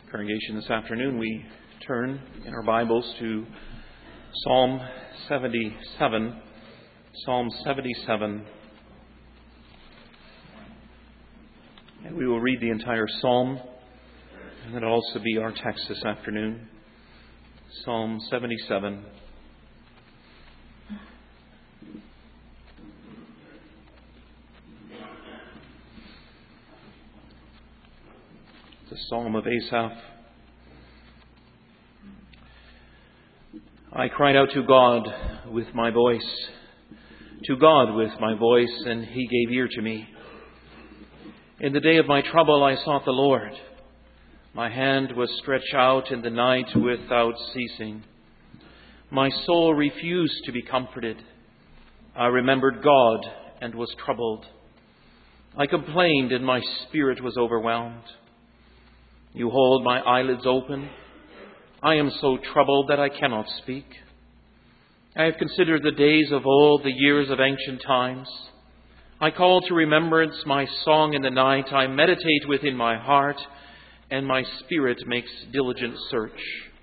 Congregation, this afternoon we turn in our Bibles to Psalm 77. Psalm 77. And we will read the entire psalm, and that'll also be our text this afternoon. Psalm 77. The Psalm of Asaph. I cried out to God with my voice, and He gave ear to me. In the day of my trouble I sought the Lord. My hand was stretched out in the night without ceasing. My soul refused to be comforted. I remembered God and was troubled. I complained and my spirit was overwhelmed. You hold my eyelids open. I am so troubled that I cannot speak. I have considered the days of old, the years of ancient times. I call to remembrance my song in the night. I meditate within my heart, and my spirit makes diligent search.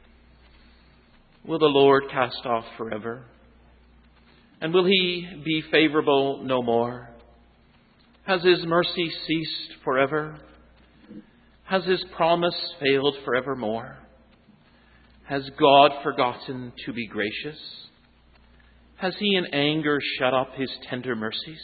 Will the Lord cast off forever? And will He be favorable no more? Has His mercy ceased forever? Has His promise failed forevermore? Has God forgotten to be gracious? Has He in anger shut up His tender mercies?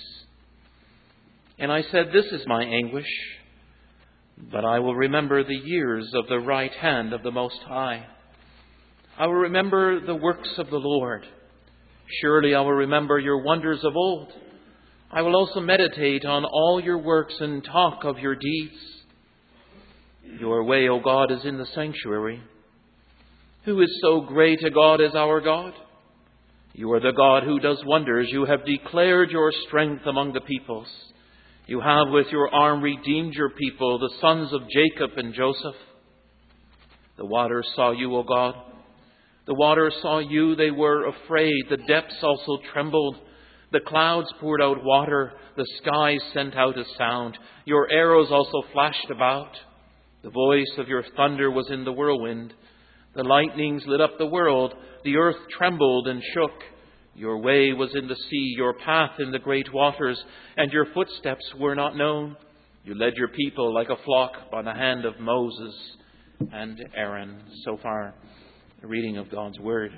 And I said, this is my anguish, but I will remember the years of the right hand of the Most High. I will remember the works of the Lord. Surely I will remember your wonders of old. I will also meditate on all your works and talk of your deeds. Your way, O God, is in the sanctuary. Who is so great a God as our God? You are the God who does wonders. You have declared your strength among the peoples. You have with your arm redeemed your people, the sons of Jacob and Joseph. The waters saw you, O God. The waters saw you. They were afraid. The depths also trembled. The clouds poured out water. The skies sent out a sound. Your arrows also flashed about. The voice of your thunder was in the whirlwind. The lightnings lit up the world. The earth trembled and shook. Your way was in the sea, your path in the great waters, and your footsteps were not known. You led your people like a flock by the hand of Moses and Aaron. So far, the reading of God's Word.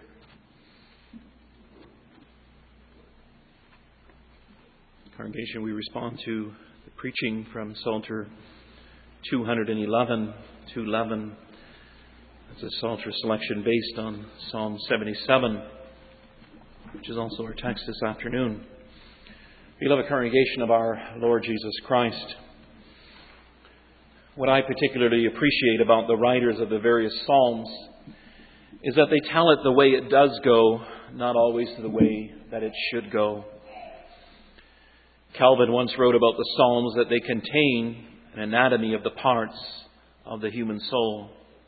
Congregation, we respond to the preaching from Psalter 211, 211. It's a Psalter selection based on Psalm 77, which is also our text this afternoon. Beloved congregation of our Lord Jesus Christ, what I particularly appreciate about the writers of the various Psalms is that they tell it the way it does go, not always the way that it should go. Calvin once wrote about the Psalms that they contain an anatomy of the parts of the human soul.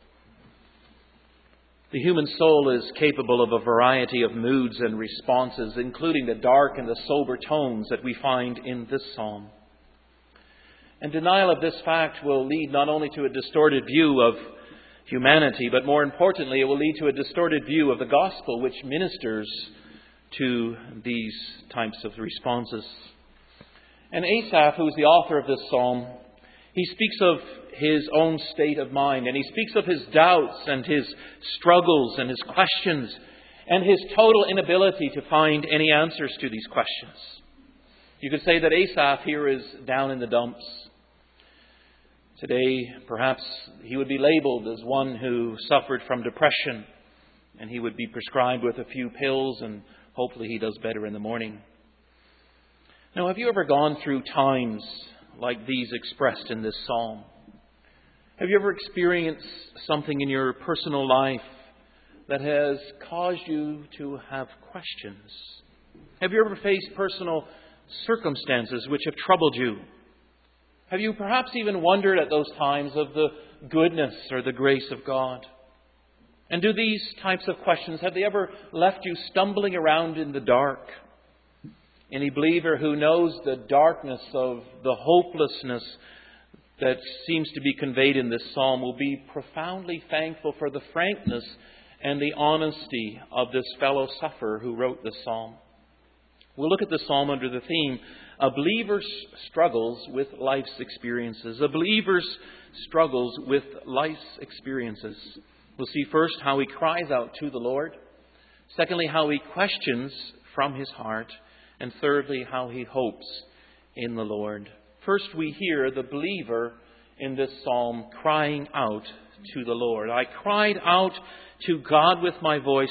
The human soul is capable of a variety of moods and responses, including the dark and the sober tones that we find in this psalm. And denial of this fact will lead not only to a distorted view of humanity, but more importantly, it will lead to a distorted view of the gospel, which ministers to these types of responses. And Asaph, who is the author of this psalm, he speaks of his own state of mind, and he speaks of his doubts and his struggles and his questions and his total inability to find any answers to these questions. You could say that Asaph here is down in the dumps. Today, perhaps he would be labeled as one who suffered from depression, and he would be prescribed with a few pills, and hopefully he does better in the morning. Now, have you ever gone through times like these expressed in this psalm? Have you ever experienced something in your personal life that has caused you to have questions? Have you ever faced personal circumstances which have troubled you? Have you perhaps even wondered at those times of the goodness or the grace of God? And do these types of questions, have they ever left you stumbling around in the dark? Any believer who knows the darkness of the hopelessness that seems to be conveyed in this psalm will be profoundly thankful for the frankness and the honesty of this fellow sufferer who wrote this psalm. We'll look at the psalm under the theme, a believer's struggles with life's experiences. A believer's struggles with life's experiences. We'll see first how he cries out to the Lord. Secondly, how he questions from his heart. And thirdly, how he hopes in the Lord. First, we hear the believer in this psalm crying out to the Lord. I cried out to God with my voice,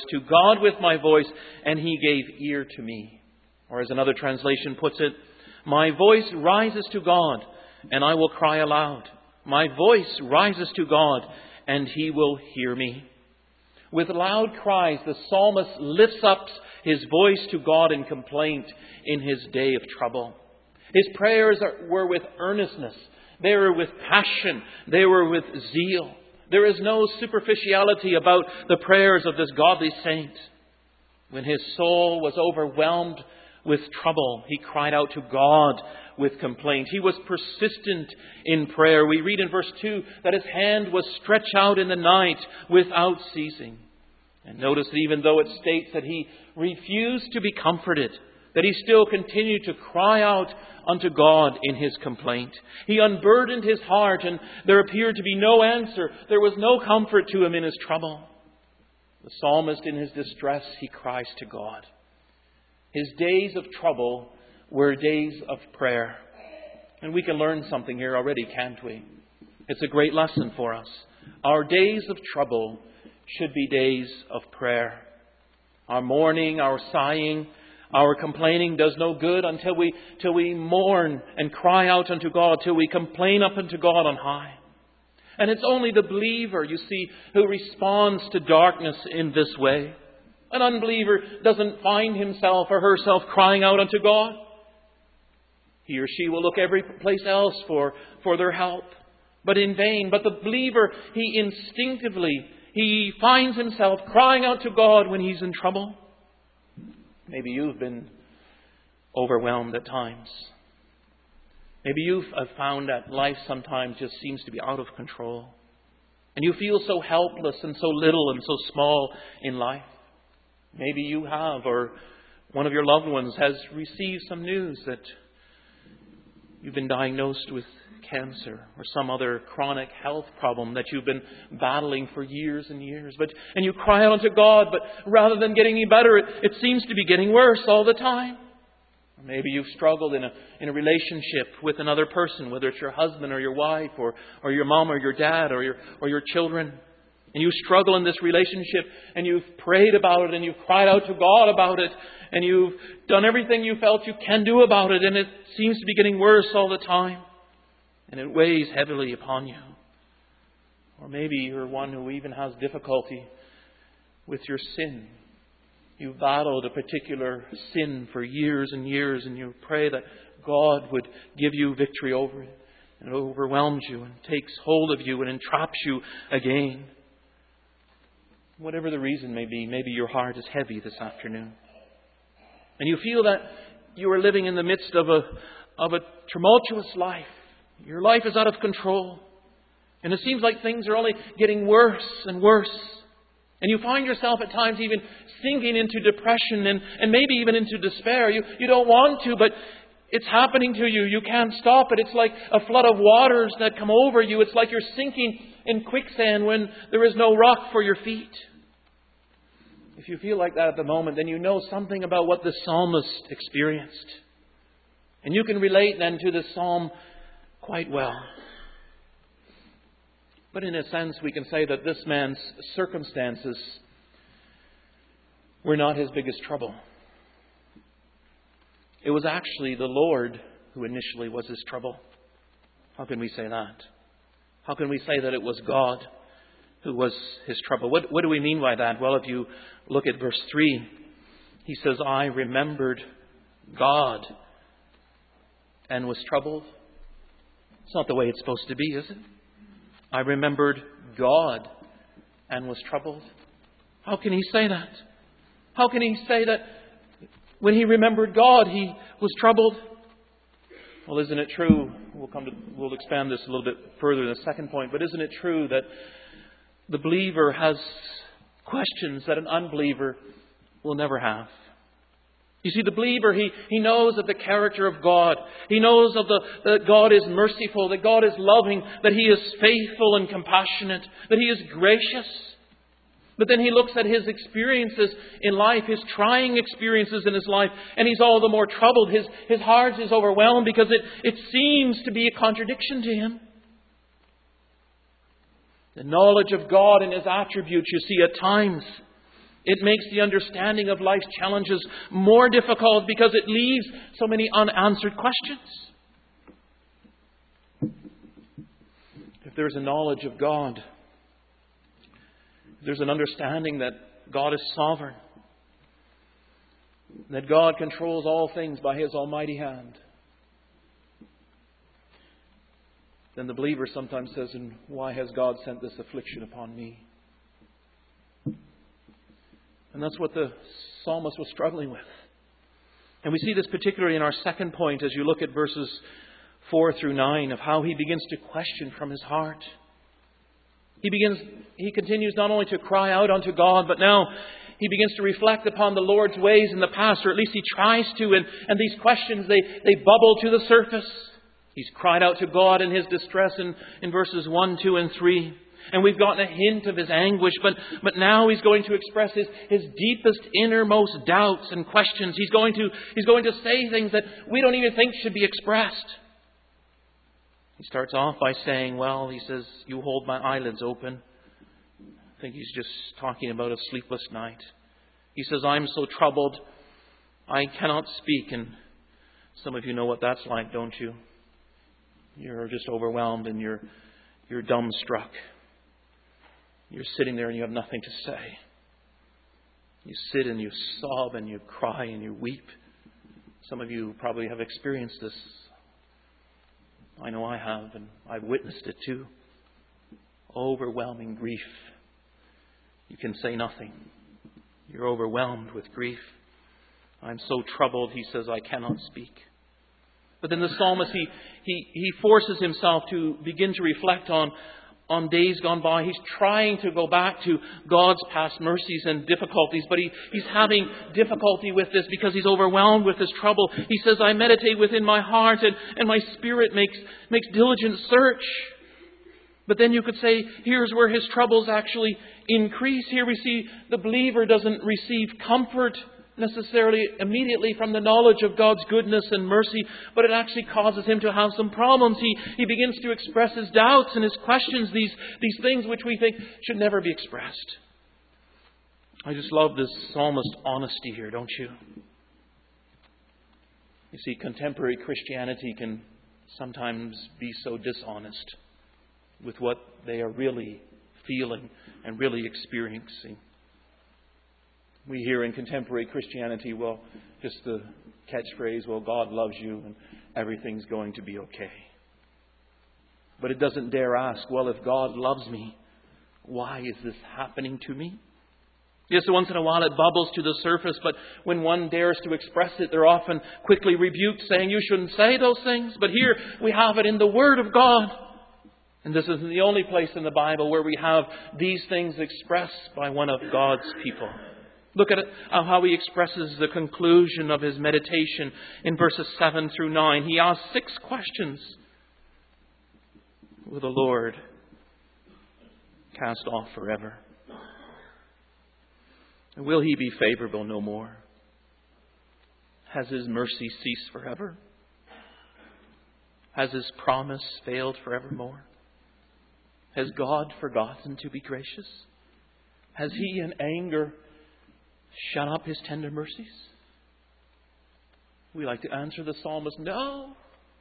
and He gave ear to me. Or as another translation puts it, my voice rises to God, and I will cry aloud. My voice rises to God, and He will hear me. With loud cries, the psalmist lifts up his voice to God in complaint in his day of trouble. His prayers were with earnestness. They were with passion. They were with zeal. There is no superficiality about the prayers of this godly saint. When his soul was overwhelmed with trouble, he cried out to God with complaint. He was persistent in prayer. We read in verse 2 that his hand was stretched out in the night without ceasing. And notice that even though it states that he refused to be comforted, that he still continued to cry out unto God in his complaint. He unburdened his heart, and there appeared to be no answer. There was no comfort to him in his trouble. The psalmist, in his distress, he cries to God. His days of trouble were days of prayer. And we can learn something here already, can't we? It's a great lesson for us. Our days of trouble should be days of prayer. Our mourning, our sighing, our complaining does no good until we mourn and cry out unto God, till we complain up unto God on high. And it's only the believer, you see, who responds to darkness in this way. An unbeliever doesn't find himself or herself crying out unto God. He or she will look every place else for their help, but in vain. But the believer, he instinctively, he finds himself crying out to God when he's in trouble. Maybe you've been overwhelmed at times. Maybe you've found that life sometimes just seems to be out of control. And you feel so helpless and so little and so small in life. Maybe you have, or one of your loved ones has received some news that you've been diagnosed with cancer or some other chronic health problem that you've been battling for years and years. And you cry out to God, but rather than getting any better, it seems to be getting worse all the time. Or maybe you've struggled in a relationship with another person, whether it's your husband or your wife or your mom or your dad or your children. And you struggle in this relationship, and you've prayed about it, and you've cried out to God about it, and you've done everything you felt you can do about it, and it seems to be getting worse all the time. And it weighs heavily upon you. Or maybe you're one who even has difficulty with your sin. You've battled a particular sin for years and years, and you pray that God would give you victory over it. And it overwhelms you and takes hold of you and entraps you again. Whatever the reason may be, maybe your heart is heavy this afternoon. And you feel that you are living in the midst of a tumultuous life. Your life is out of control. And it seems like things are only getting worse and worse. And you find yourself at times even sinking into depression and maybe even into despair. You don't want to, but it's happening to you. You can't stop it. It's like a flood of waters that come over you. It's like you're sinking in quicksand when there is no rock for your feet. If you feel like that at the moment, then you know something about what the psalmist experienced. And you can relate then to the psalm quite well. But in a sense, we can say that this man's circumstances were not his biggest trouble. It was actually the Lord who initially was his trouble. How can we say that? How can we say that it was God who was his trouble? What do we mean by that? Well, if you look at verse 3, he says, I remembered God and was troubled. It's not the way it's supposed to be, is it? I remembered God and was troubled. How can he say that? How can he say that when he remembered God, he was troubled? Well, isn't it true We'll expand this a little bit further in the second point. But isn't it true that the believer has questions that an unbeliever will never have? You see, the believer, he knows of the character of God. He knows of that God is merciful, that God is loving, that He is faithful and compassionate, that He is gracious. But then he looks at his experiences in life, his trying experiences in his life, and he's all the more troubled. His heart is overwhelmed because it seems to be a contradiction to him. The knowledge of God and His attributes, you see, at times, it makes the understanding of life's challenges more difficult because it leaves so many unanswered questions. If there's a knowledge of God, there's an understanding that God is sovereign, that God controls all things by His almighty hand, then the believer sometimes says, and why has God sent this affliction upon me? And that's what the psalmist was struggling with. And we see this particularly in our second point as you look at verses 4 through 9 of how he begins to question from his heart. He continues not only to cry out unto God, but now he begins to reflect upon the Lord's ways in the past, or at least he tries to, and these questions, they bubble to the surface. He's cried out to God in his distress in verses 1, 2, and 3. And we've gotten a hint of his anguish, but now he's going to express his deepest, innermost doubts and questions. He's going to say things that we don't even think should be expressed. He starts off by saying, he says, you hold my eyelids open. I think he's just talking about a sleepless night. He says, I'm so troubled, I cannot speak. And some of you know what that's like, don't you? You're just overwhelmed and you're dumbstruck. You're sitting there and you have nothing to say. You sit and you sob and you cry and you weep. Some of you probably have experienced this. I know I have, and I've witnessed it too. Overwhelming grief. You can say nothing. You're overwhelmed with grief. I'm so troubled, he says, I cannot speak. But then the psalmist, he forces himself to begin to reflect on days gone by. He's trying to go back to God's past mercies and difficulties, but he's having difficulty with this because he's overwhelmed with his trouble. He says, I meditate within my heart and my spirit makes diligent search. But then you could say, here's where his troubles actually increase. Here we see the believer doesn't receive comfort necessarily immediately from the knowledge of God's goodness and mercy, but it actually causes him to have some problems. He begins to express his doubts and his questions, these things which we think should never be expressed. I just love this psalmist's honesty here, don't you? You see, contemporary Christianity can sometimes be so dishonest with what they are really feeling and really experiencing. We hear in contemporary Christianity, just the catchphrase, God loves you and everything's going to be okay. But it doesn't dare ask, if God loves me, why is this happening to me? Yes, once in a while it bubbles to the surface, but when one dares to express it, they're often quickly rebuked, saying you shouldn't say those things. But here we have it in the Word of God. And this isn't the only place in the Bible where we have these things expressed by one of God's people. Look at how he expresses the conclusion of his meditation in verses 7 through 9. He asks 6 questions. Will the Lord cast off forever? And will He be favorable no more? Has His mercy ceased forever? Has His promise failed forevermore? Has God forgotten to be gracious? Has He in anger shut up His tender mercies? We like to answer the psalmist, no.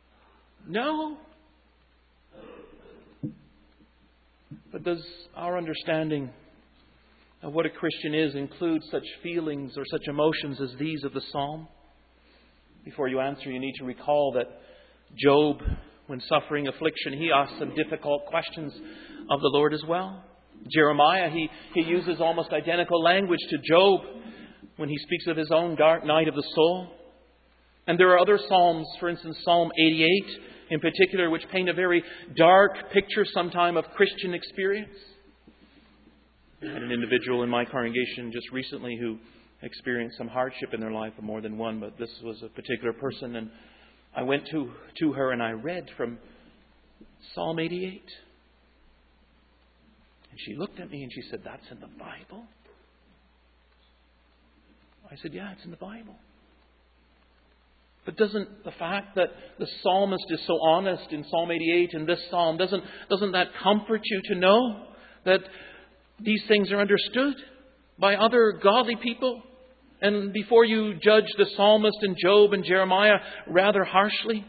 But does our understanding of what a Christian is include such feelings or such emotions as these of the psalm? Before you answer, you need to recall that Job, when suffering affliction, he asked some difficult questions of the Lord as well. Jeremiah, he uses almost identical language to Job when he speaks of his own dark night of the soul. And there are other psalms, for instance, Psalm 88 in particular, which paint a very dark picture sometime of Christian experience. I had an individual in my congregation just recently who experienced some hardship in their life, or more than one, but this was a particular person. And I went to her and I read from Psalm 88. And she looked at me and she said, "That's in the Bible?" I said, "Yeah, it's in the Bible." But doesn't the fact that the psalmist is so honest in Psalm 88 in this psalm, doesn't that comfort you to know that these things are understood by other godly people? And before you judge the psalmist and Job and Jeremiah rather harshly,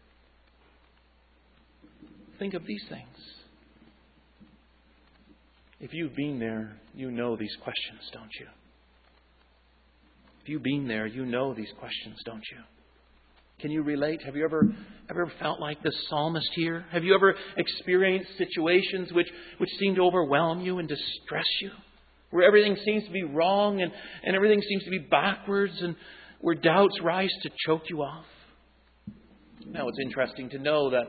think of these things. If you've been there, you know these questions, don't you? If you've been there, you know these questions, don't you? Can you relate? Have you ever felt like the psalmist here? Have you ever experienced situations which seem to overwhelm you and distress you? Where everything seems to be wrong and everything seems to be backwards, and where doubts rise to choke you off? Now, it's interesting to know that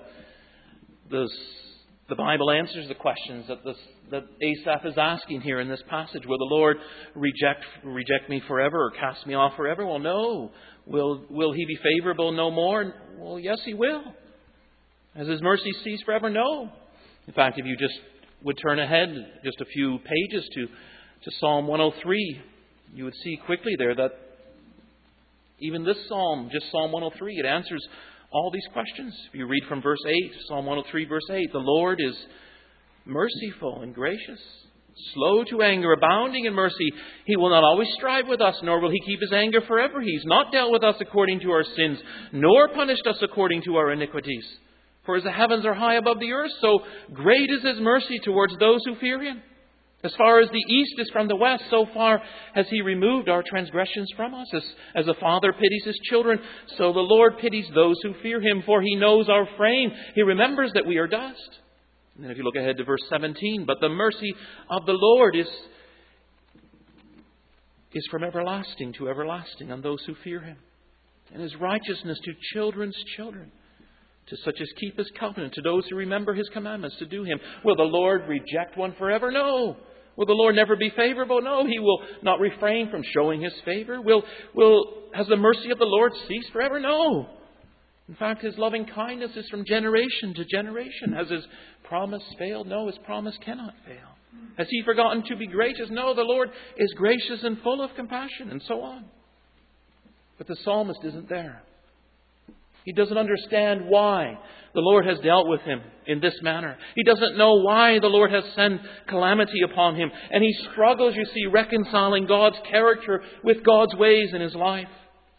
the Bible answers the questions that Asaph is asking here in this passage. Will the Lord reject me forever or cast me off forever? Well, no. Will He be favorable no more? Well, yes, He will. Has His mercy ceased forever? No. In fact, if you just would turn ahead just a few pages to Psalm 103, you would see quickly there that even this psalm, just Psalm 103, it answers all these questions. If you read from verse 8, Psalm 103, verse 8, the Lord is merciful and gracious, slow to anger, abounding in mercy. He will not always strive with us, nor will He keep His anger forever. He's not dealt with us according to our sins, nor punished us according to our iniquities. For as the heavens are high above the earth, so great is His mercy towards those who fear Him. As far as the east is from the west, so far has He removed our transgressions from us. As a father pities his children, so the Lord pities those who fear Him, for He knows our frame. He remembers that we are dust. And then if you look ahead to verse 17, but the mercy of the Lord is from everlasting to everlasting on those who fear Him, and His righteousness to children's children, to such as keep His covenant, to those who remember His commandments to do Him. Will the Lord reject one forever? No. Will the Lord never be favorable? No. He will not refrain from showing His favor. Has the mercy of the Lord ceased forever? No. In fact, His loving kindness is from generation to generation. Has His promise failed? No, His promise cannot fail. Has He forgotten to be gracious? No, the Lord is gracious and full of compassion, and so on. But the psalmist isn't there. He doesn't understand why the Lord has dealt with him in this manner. He doesn't know why the Lord has sent calamity upon him. And he struggles, you see, reconciling God's character with God's ways in his life.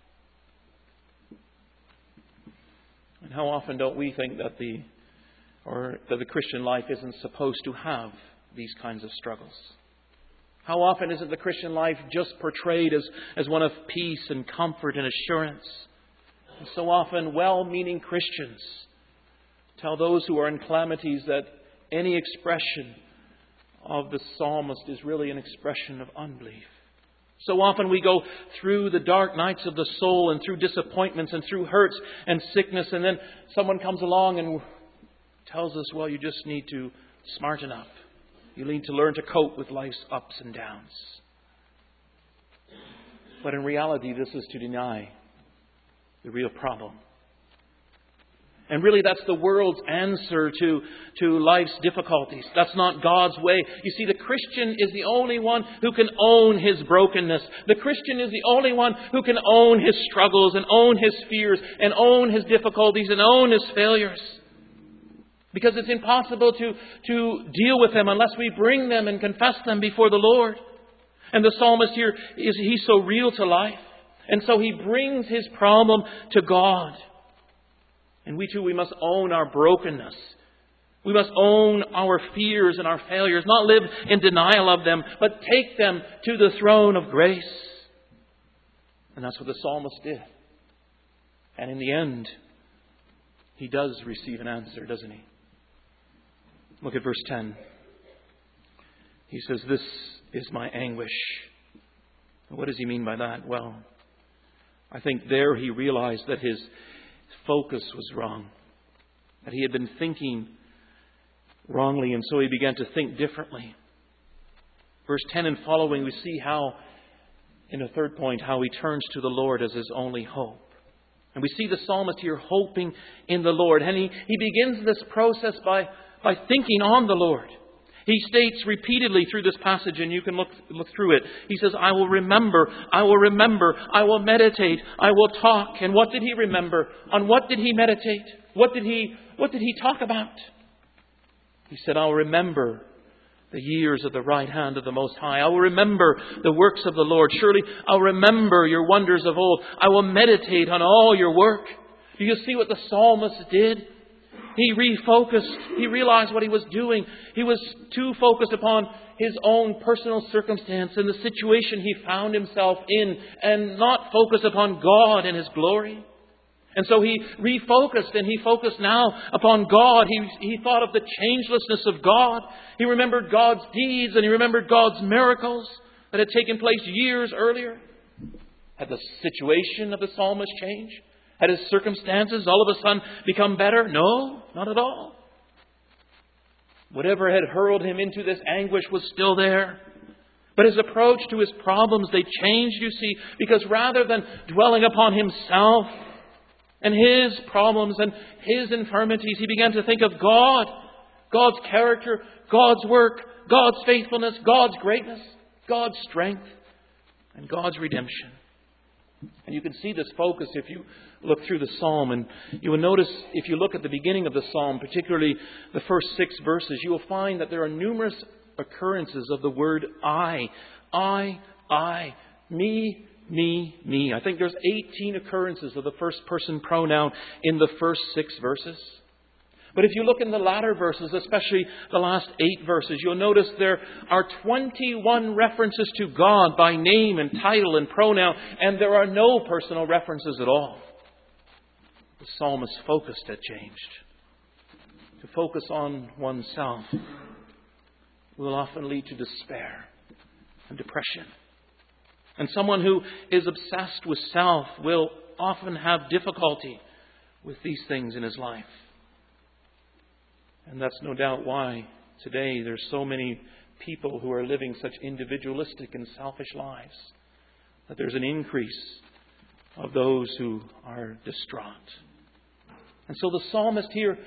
And how often don't we think that the Christian life isn't supposed to have these kinds of struggles? How often isn't the Christian life just portrayed as one of peace and comfort and assurance? And so often well-meaning Christians tell those who are in calamities that any expression of the psalmist is really an expression of unbelief. So often we go through the dark nights of the soul and through disappointments and through hurts and sickness, and then someone comes along and tells us, well, you just need to smarten up. You need to learn to cope with life's ups and downs. But in reality, this is to deny the real problem. And really, that's the world's answer to life's difficulties. That's not God's way. You see, the Christian is the only one who can own his brokenness. The Christian is the only one who can own his struggles and own his fears and own his difficulties and own his failures. Because it's impossible to deal with them unless we bring them and confess them before the Lord. And the psalmist here, he's so real to life. And so he brings his problem to God. And we too, we must own our brokenness. We must own our fears and our failures, not live in denial of them, but take them to the throne of grace. And that's what the psalmist did. And in the end, he does receive an answer, doesn't he? Look at verse 10. He says, "This is my anguish." What does he mean by that? Well, I think there he realized that his focus was wrong. that he had been thinking wrongly, and so he began to think differently. Verse 10 and following, we see how, in a third point, how he turns to the Lord as his only hope. And we see the psalmist here hoping in the Lord. And he begins this process by thinking on the Lord. He states repeatedly through this passage, and you can look through it. He says, I will remember, I will remember, I will meditate, I will talk. And what did he remember? On what did he meditate? What did he talk about? He said, I will remember the years of the right hand of the Most High. I will remember the works of the Lord. Surely I'll remember your wonders of old. I will meditate on all your work. Do you see what the psalmist did? He refocused. He realized what he was doing. He was too focused upon his own personal circumstance and the situation he found himself in, and not focused upon God and His glory. And so he refocused, and he focused now upon God. He thought of the changelessness of God. He remembered God's deeds, and he remembered God's miracles that had taken place years earlier. Had the situation of the psalmist changed? Had his circumstances all of a sudden become better? No, not at all. Whatever had hurled him into this anguish was still there. But his approach to his problems, they changed, you see, because rather than dwelling upon himself and his problems and his infirmities, he began to think of God, God's character, God's work, God's faithfulness, God's greatness, God's strength, and God's redemption. And you can see this focus if you look through the psalm. And you will notice, if you look at the beginning of the psalm, particularly the first 6 verses, you will find that there are numerous occurrences of the word I, me, me. I think there's 18 occurrences of the first person pronoun in the first 6 verses. But if you look in the latter verses, especially the last 8 verses, you'll notice there are 21 references to God by name and title and pronoun, and there are no personal references at all. The psalmist's focus had changed. To focus on oneself will often lead to despair and depression. And someone who is obsessed with self will often have difficulty with these things in his life. And that's no doubt why today there's so many people who are living such individualistic and selfish lives, that there's an increase of those who are distraught. And so the psalmist here,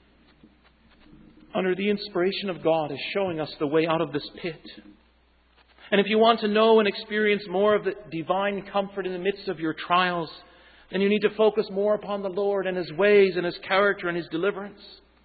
under the inspiration of God, is showing us the way out of this pit. And if you want to know and experience more of the divine comfort in the midst of your trials, then you need to focus more upon the Lord and His ways and His character and His deliverance.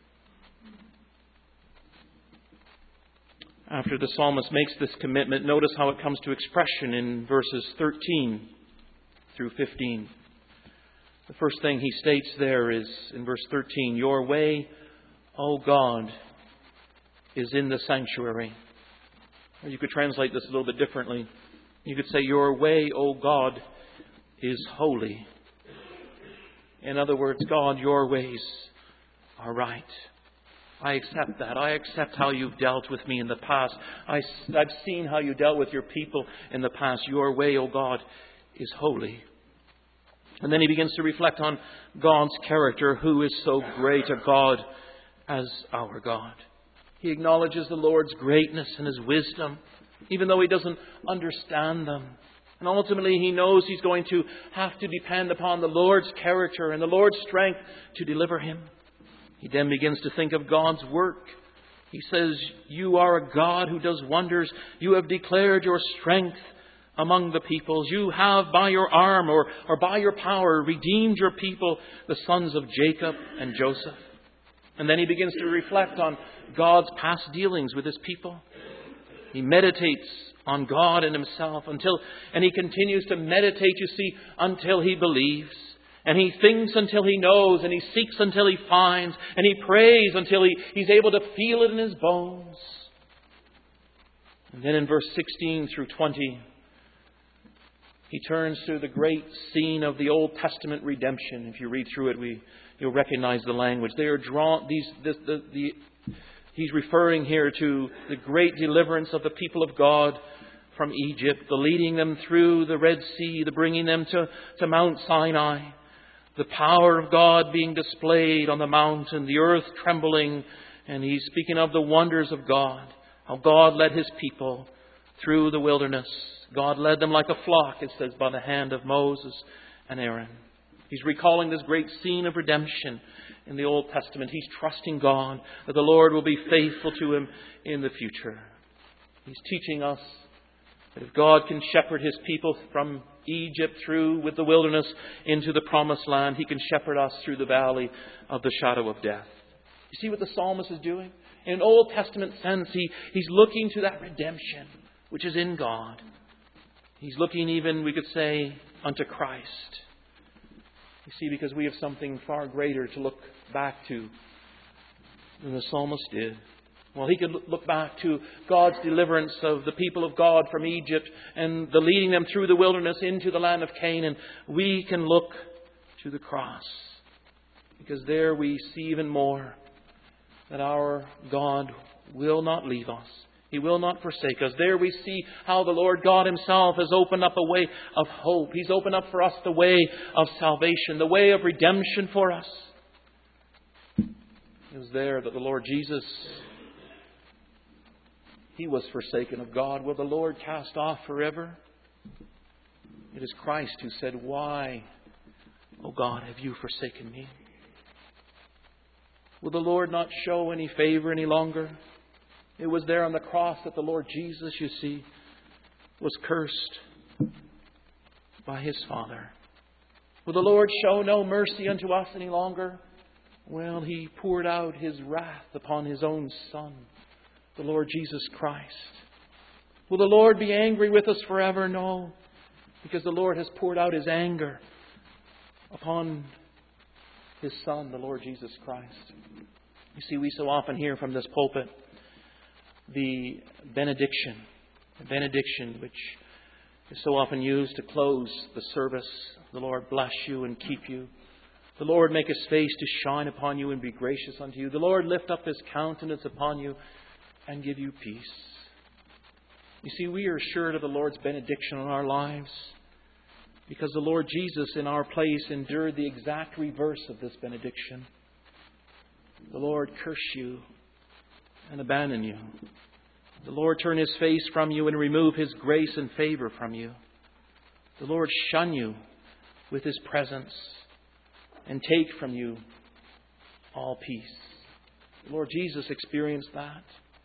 After the psalmist makes this commitment, notice how it comes to expression in verses 13 through 15. The first thing he states there is in verse 13, your way, O God, is in the sanctuary. Or you could translate this a little bit differently. You could say, your way, O God, is holy. In other words, God, your ways are right. I accept that. I accept how you've dealt with me in the past. I've seen how you dealt with your people in the past. Your way, O God, is holy. And then he begins to reflect on God's character, who is so great a God as our God. He acknowledges the Lord's greatness and His wisdom, even though he doesn't understand them. And ultimately he knows he's going to have to depend upon the Lord's character and the Lord's strength to deliver him. He then begins to think of God's work. He says, you are a God who does wonders. You have declared your strength among the peoples. You have by your arm or by your power redeemed your people, the sons of Jacob and Joseph. And then he begins to reflect on God's past dealings with His people. He meditates on God and Himself and he continues to meditate, you see, until he believes. And he thinks until he knows, and he seeks until he finds, and he prays until he's able to feel it in his bones. And then in verse 16 through 20, he turns to the great scene of the Old Testament redemption. If you read through it, you'll recognize the language. They are drawn. He's referring here to the great deliverance of the people of God from Egypt, the leading them through the Red Sea, the bringing them to Mount Sinai, the power of God being displayed on the mountain, the earth trembling, and he's speaking of the wonders of God, how God led his people through the wilderness. God led them like a flock, it says, by the hand of Moses and Aaron. He's recalling this great scene of redemption in the Old Testament. He's trusting God that the Lord will be faithful to him in the future. He's teaching us that if God can shepherd his people from Egypt through with the wilderness into the promised land, he can shepherd us through the valley of the shadow of death. You see what the psalmist is doing? In an Old Testament sense, he's looking to that redemption which is in God. He's looking even, we could say, unto Christ. You see, because we have something far greater to look back to than the psalmist did. Well, he could look back to God's deliverance of the people of God from Egypt and the leading them through the wilderness into the land of Canaan. We can look to the cross, because there we see even more that our God will not leave us. He will not forsake us. There we see how the Lord God himself has opened up a way of hope. He's opened up for us the way of salvation, the way of redemption for us. It was there that the Lord Jesus, he was forsaken of God. Will the Lord cast off forever? It is Christ who said, "Why, O God, have you forsaken me?" Will the Lord not show any favor any longer? It was there on the cross that the Lord Jesus, you see, was cursed by his Father. Will the Lord show no mercy unto us any longer? Well, he poured out his wrath upon his own Son, the Lord Jesus Christ. Will the Lord be angry with us forever? No, because the Lord has poured out his anger upon his Son, the Lord Jesus Christ. You see, we so often hear from this pulpit the benediction which is so often used to close the service. The Lord bless you and keep you. The Lord make his face to shine upon you and be gracious unto you. The Lord lift up his countenance upon you and give you peace. You see, we are assured of the Lord's benediction on our lives because the Lord Jesus in our place endured the exact reverse of this benediction. The Lord curse you and abandon you. The Lord turn his face from you and remove his grace and favor from you. The Lord shun you with his presence and take from you all peace. The Lord Jesus experienced that.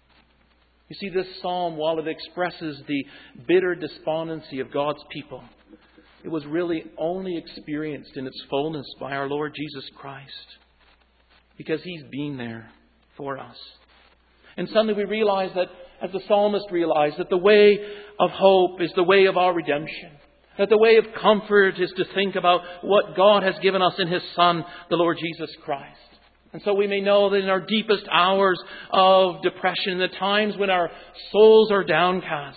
You see, this psalm, while it expresses the bitter despondency of God's people, it was really only experienced in its fullness by our Lord Jesus Christ, because he's been there for us. And suddenly we realize that, as the psalmist realized, that the way of hope is the way of our redemption. That the way of comfort is to think about what God has given us in his Son, the Lord Jesus Christ. And so we may know that in our deepest hours of depression, the times when our souls are downcast,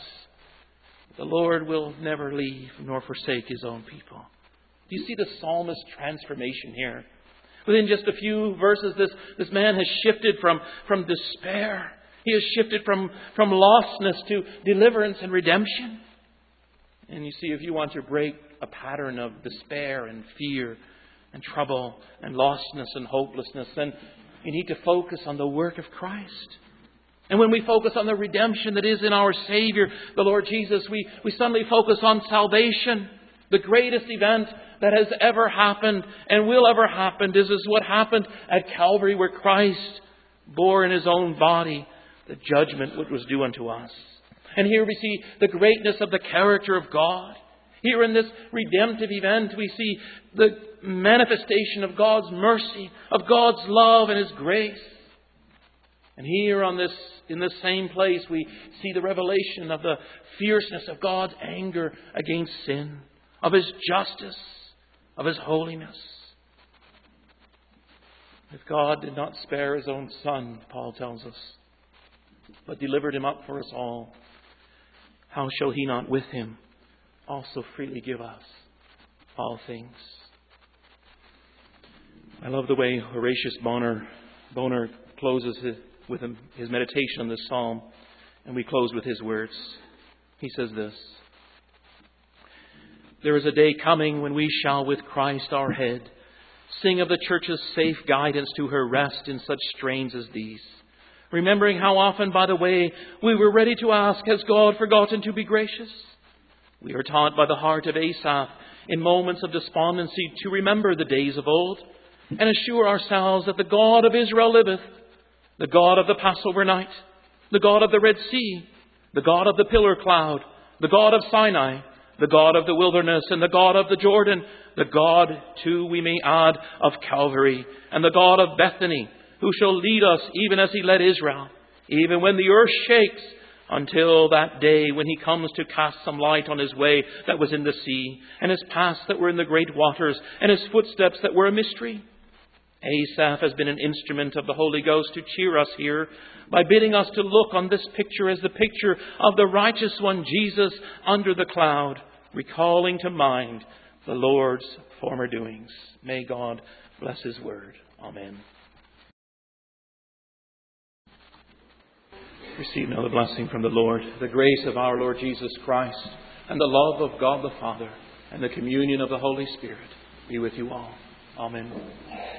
the Lord will never leave nor forsake his own people. Do you see the psalmist's transformation here? Within just a few verses, this man has shifted from despair. He has shifted from lostness to deliverance and redemption. And you see, if you want to break a pattern of despair and fear and trouble and lostness and hopelessness, then you need to focus on the work of Christ. And when we focus on the redemption that is in our Savior, the Lord Jesus, we suddenly focus on salvation. The greatest event that has ever happened and will ever happen is what happened at Calvary, where Christ bore in his own body the judgment which was due unto us. And here we see the greatness of the character of God. Here in this redemptive event, we see the manifestation of God's mercy, of God's love and his grace. And here in this same place, we see the revelation of the fierceness of God's anger against sin, of his justice, of his holiness. If God did not spare his own Son, Paul tells us, but delivered him up for us all, how shall he not with him also freely give us all things? I love the way Horatius Bonar closes his meditation on this psalm, and we close with his words. He says this: "There is a day coming when we shall with Christ our head Sing of the church's safe guidance to her rest in such strains as these. Remembering how often, by the way, we were ready to ask, has God forgotten to be gracious? We are taught by the heart of Asaph in moments of despondency to remember the days of old and assure ourselves that the God of Israel liveth, the God of the Passover night, the God of the Red Sea, the God of the pillar cloud, the God of Sinai, the God of the wilderness and the God of the Jordan, the God, too, we may add, of Calvary, and the God of Bethany, who shall lead us even as He led Israel, even when the earth shakes, until that day when He comes to cast some light on His way that was in the sea, and His paths that were in the great waters, and His footsteps that were a mystery. Asaph has been an instrument of the Holy Ghost to cheer us here by bidding us to look on this picture as the picture of the righteous one, Jesus, under the cloud, recalling to mind the Lord's former doings. May God bless His word. Amen. Receive now the blessing from the Lord. The grace of our Lord Jesus Christ and the love of God the Father and the communion of the Holy Spirit be with you all. Amen.